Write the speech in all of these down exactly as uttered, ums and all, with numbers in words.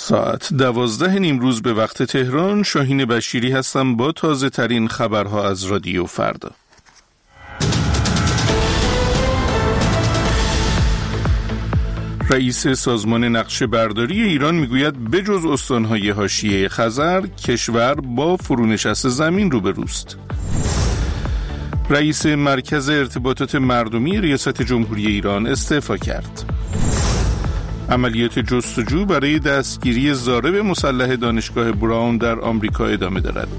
ساعت دوازده نیمروز به وقت تهران. شاهین بشیری هستم با تازه ترین خبرها از رادیو فردا. رئیس سازمان نقشه برداری ایران میگوید بجز استانهای حاشیه خزر، کشور با فرونشست زمین روبروست. رئیس مرکز ارتباطات مردمی ریاست جمهوری ایران استعفا کرد. عملیات جستجو برای دستگیری ضارب مسلح دانشگاه براون در آمریکا ادامه دارد.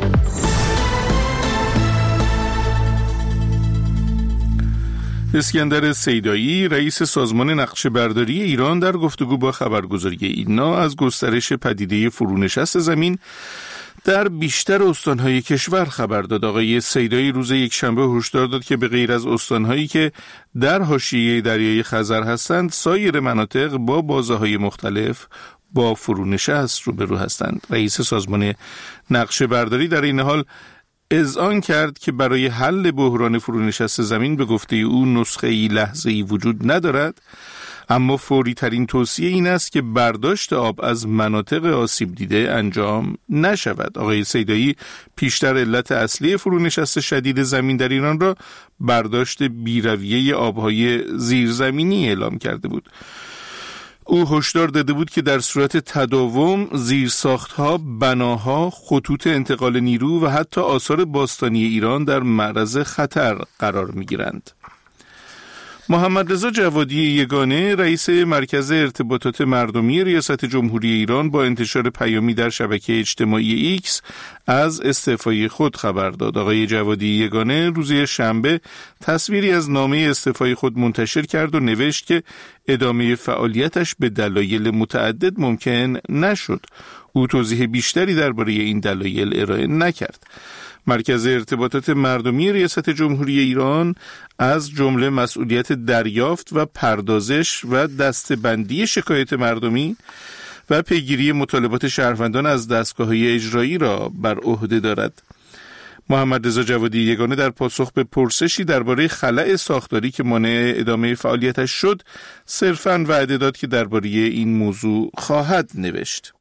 اسکندر سیدایی رئیس سازمان نقشه برداری ایران در گفتگو با خبرگزاری اینا از گسترش پدیده فرونشست زمین در بیشتر استانهای کشور خبر داد. آقای سیدایی روز یکشنبه هشدار داد که به غیر از استانهایی که در حاشیه دریای خزر هستند، سایر مناطق با بازه‌های مختلف با فرونشست روبرو هستند. رئیس سازمان نقشه برداری در این حال اذعان کرد که برای حل بحران فرونشست زمین به گفته او نسخه‌ای لحظه‌ای وجود ندارد، اما فوری ترین توصیه این است که برداشت آب از مناطق آسیب دیده انجام نشود. آقای سیدایی پیشتر علت اصلی فرونشست شدید زمین در ایران را برداشت بی‌رویه آبهای زیرزمینی اعلام کرده بود. او هشدار داده بود که در صورت تداوم زیرساختها، بناها، خطوط انتقال نیرو و حتی آثار باستانی ایران در معرض خطر قرار می‌گیرند. محمد رضا جوادی یگانه رئیس مرکز ارتباطات مردمی ریاست جمهوری ایران با انتشار پیامی در شبکه اجتماعی ایکس از استعفای خود خبر داد. آقای جوادی یگانه روز شنبه تصویری از نامه استعفای خود منتشر کرد و نوشت که ادامه فعالیتش به دلایل متعدد ممکن نشد. او توضیح بیشتری درباره این دلایل ارائه نکرد. مرکز ارتباطات مردمی ریاست جمهوری ایران از جمله مسئولیت دریافت و پردازش و دسته‌بندی شکایت مردمی و پیگیری مطالبات شهروندان از دستگاه‌های اجرایی را بر عهده دارد. محمد رضا جوادی یگانه در پاسخ به پرسشی درباره خلأ ساختاری که مانع ادامه فعالیتش شد، صرفاً وعده داد که درباره این موضوع خواهد نوشت.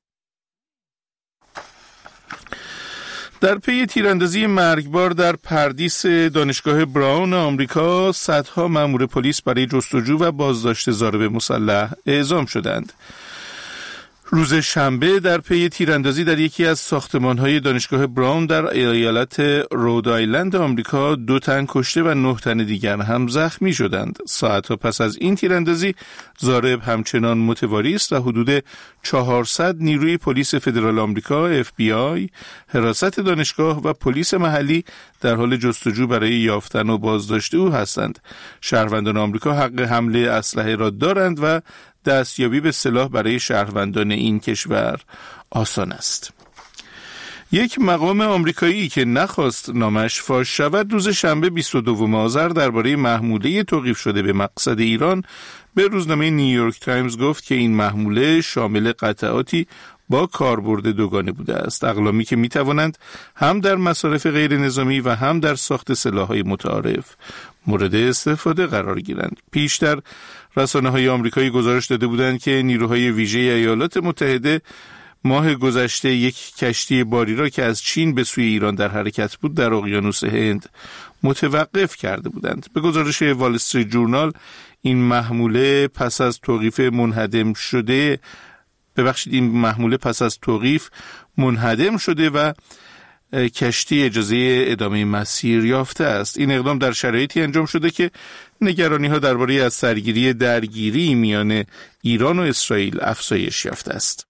در پی تیراندازی مرگبار در پردیس دانشگاه براون آمریکا، صدها مأمور پلیس برای جستجو و بازداشت ضارب مسلح اعزام شدند. روز شنبه در پی تیراندازی در یکی از ساختمان‌های دانشگاه براون در ایالت رود آیلند آمریکا دو تن کشته و نه تن دیگر هم زخمی شدند. ساعتها پس از این تیراندازی ضارب همچنان متواری است و حدود چهارصد نیروی پلیس فدرال آمریکا، اف بی آی، حراست دانشگاه و پلیس محلی در حال جستجو برای یافتن و بازداشت او هستند. شهروندان آمریکا حق حمل اسلحه را دارند و دستیابی به سلاح برای شهروندان این کشور آسان است. یک مقام آمریکایی که نخواست نامش فاش شود روز شنبه بیست و دوم آذر درباره محموله توقیف شده به مقصد ایران به روزنامه نیویورک تایمز گفت که این محموله شامل قطعاتی با کاربرد دوگانه بوده است، اقلامی که میتوانند هم در مصارف غیر نظامی و هم در ساخت سلاح‌های متعارف مورد استفاده قرار گیرند. پیشتر رسانه‌های آمریکایی گزارش داده بودند که نیروهای ویژه ایالات متحده ماه گذشته یک کشتی باری را که از چین به سوی ایران در حرکت بود در اقیانوس هند متوقف کرده بودند. به گزارش وال استریت جورنال این محموله پس از توقیف منهدم شده ببخشید این محموله پس از توقیف منهدم شده و کشتی اجازه ادامه مسیر یافته است. این اقدام در شرایطی انجام شده که نگرانی‌ها درباره از سرگیری درگیری میان ایران و اسرائیل افزایش یافته است.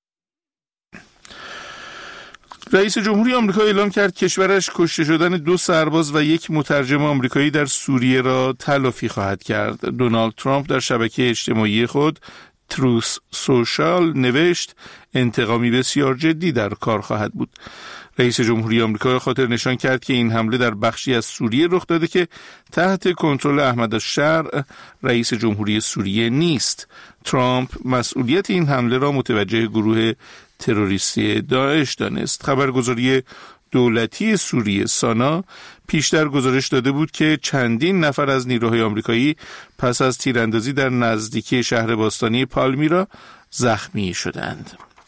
رئیس جمهوری آمریکا اعلام کرد کشورش کشته شدن دو سرباز و یک مترجم آمریکایی در سوریه را تلافی خواهد کرد. دونالد ترامپ در شبکه اجتماعی خود تروث سوشال نوشت انتقامی بسیار جدی در کار خواهد بود. رئیس جمهوری آمریکا خاطر نشان کرد که این حمله در بخشی از سوریه رخ داده که تحت کنترل احمد الشرع رئیس جمهوری سوریه نیست. ترامپ مسئولیت این حمله را متوجه گروه تروریستی داعش دانست. خبرگزاری دولتی سوریه سانا پیشتر گزارش داده بود که چندین نفر از نیروهای آمریکایی پس از تیراندازی در نزدیکی شهر باستانی پالمیرا زخمی شدند.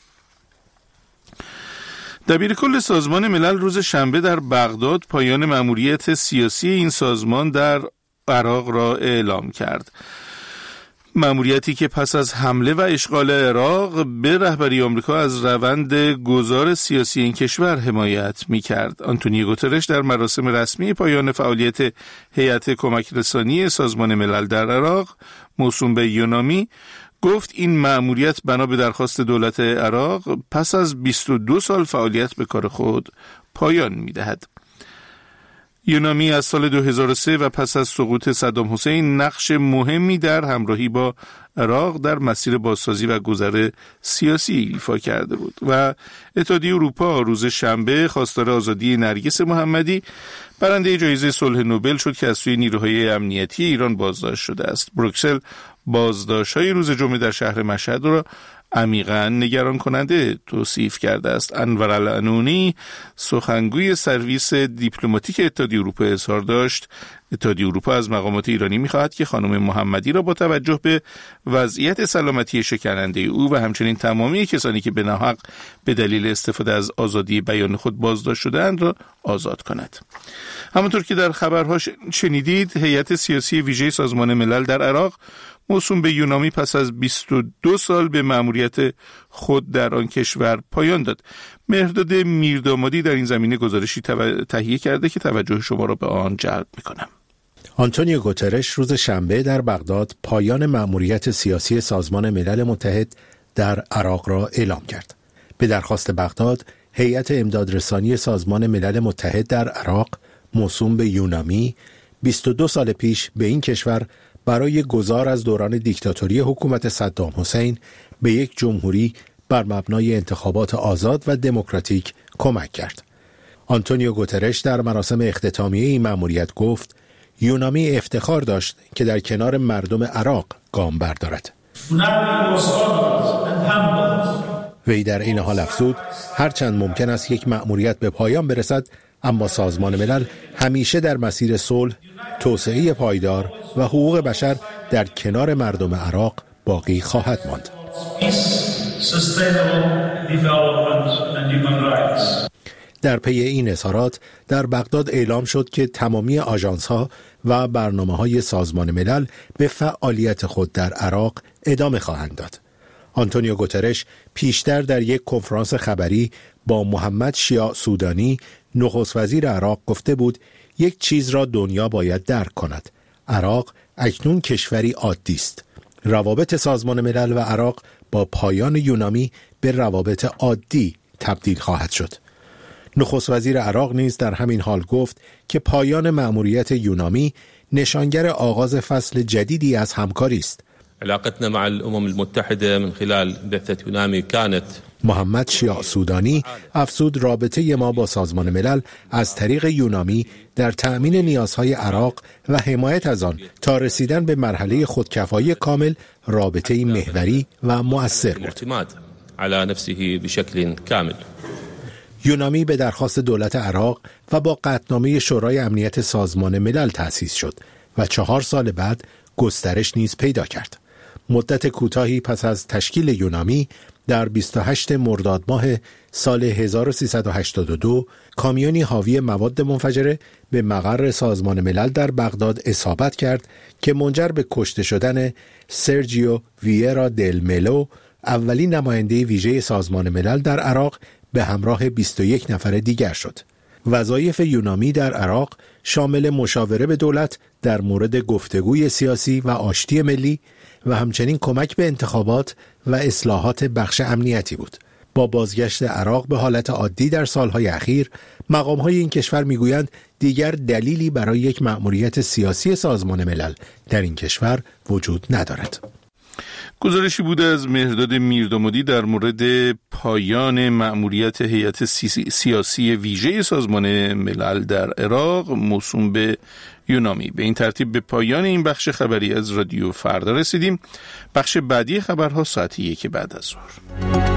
دبیرکل سازمان ملل روز شنبه در بغداد پایان مأموریت سیاسی این سازمان در عراق را اعلام کرد. مأموریتی که پس از حمله و اشغال عراق به رهبری آمریکا از روند گذار سیاسی این کشور حمایت می‌کرد. آنتونیو گوترش در مراسم رسمی پایان فعالیت هیئت کمک رسانی سازمان ملل در عراق موسوم به یونامی گفت این مأموریت بنا به درخواست دولت عراق پس از بیست و دو سال فعالیت به کار خود پایان می‌دهد. یونامی از سال دو هزار و سه و پس از سقوط صدام حسین نقش مهمی در همراهی با عراق در مسیر بازسازی و گذر سیاسی ایفا کرده بود و اتحادیه اروپا روز شنبه خواستار آزادی نرگس محمدی برنده جایزه صلح نوبل شد که از سوی نیروهای امنیتی ایران بازداشت شده است. بروکسل بازداشت‌های روز جمعه در شهر مشهد را عمیقاً نگران کننده توصیف کرده است. انور العنونی سخنگوی سرویس دیپلماتیک اتحادیه اروپا اظهار داشت اتحادیه اروپا از مقامات ایرانی می‌خواهد که خانم محمدی را با توجه به وضعیت سلامتی شکننده او و همچنین تمامی کسانی که به ناحق به دلیل استفاده از آزادی بیان خود بازداشت شده‌اند را آزاد کند. همانطور که در خبرها شنیدید، هیئت سیاسی ویژه سازمان ملل در عراق موسوم به یونامی پس از بیست و دو سال به مأموریت خود در آن کشور پایان داد. مهرداد میردامادی در این زمینه گزارشی تهیه کرده که توجه شما را به آن جلب می‌کنم. آنتونیو گوترش روز شنبه در بغداد پایان مأموریت سیاسی سازمان ملل متحد در عراق را اعلام کرد. به درخواست بغداد، هیئت امدادرسانی سازمان ملل متحد در عراق موسوم به یونامی بیست و دو سال پیش به این کشور برای گذار از دوران دیکتاتوری حکومت صدام حسین به یک جمهوری بر مبنای انتخابات آزاد و دموکراتیک کمک کرد. آنتونیو گوترش در مراسم اختتامیه این مأموریت گفت یونامی افتخار داشت که در کنار مردم عراق گام بردارد. وی در این حال افزود هرچند ممکن است یک مأموریت به پایان برسد، اما سازمان ملل همیشه در مسیر صلح، توسعه پایدار و حقوق بشر در کنار مردم عراق باقی خواهد ماند. در پی این اظهارات در بغداد اعلام شد که تمامی آژانس‌ها و برنامه‌های سازمان ملل به فعالیت خود در عراق ادامه خواهند داد. آنتونیو گوترش پیشتر در یک کنفرانس خبری با محمد شیاع سودانی نخست وزیر عراق گفته بود یک چیز را دنیا باید درک کند. عراق اکنون کشوری عادی است. روابط سازمان ملل و عراق با پایان یونامی به روابط عادی تبدیل خواهد شد. نخست وزیر عراق نیز در همین حال گفت که پایان مأموریت یونامی نشانگر آغاز فصل جدیدی از همکاری است. علاقتنا مع الأمم المتحدة من خلال بعثة يونامي كانت. محمد شیاع سودانی افزود رابطه ما با سازمان ملل از طریق یونامی در تأمین نیازهای عراق و حمایت از آن تا رسیدن به مرحله خودکفایی کامل رابطه محوری و مؤثر بود. اعتماد على نفسه بشكل كامل. یونامی به درخواست دولت عراق و با قطعنامه شورای امنیت سازمان ملل تأسیس شد و چهار سال بعد گسترش نیز پیدا کرد. مدت کوتاهی پس از تشکیل یونامی در بیست و هشتم مرداد ماه سال هزار و سیصد و هشتاد و دو کامیونی حاوی مواد منفجره به مقر سازمان ملل در بغداد اصابت کرد که منجر به کشته شدن سرجیو ویرا دل ملو، اولین نماینده ویژه سازمان ملل در عراق، به همراه بیست و یک نفر دیگر شد. وظایف یونامی در عراق شامل مشاوره به دولت در مورد گفتگوی سیاسی و آشتی ملی و همچنین کمک به انتخابات و اصلاحات بخش امنیتی بود. با بازگشت عراق به حالت عادی در سالهای اخیر، مقام‌های این کشور می‌گویند دیگر دلیلی برای یک مأموریت سیاسی سازمان ملل در این کشور وجود ندارد. گزارشی بوده از مهرداد میردامادی در مورد پایان مأموریت هیئت سیاسی ویژه سازمان ملل در عراق موسوم به یونامی. به این ترتیب به پایان این بخش خبری از رادیو فردا رسیدیم. بخش بعدی خبرها ساعت یک بعد از ظهر.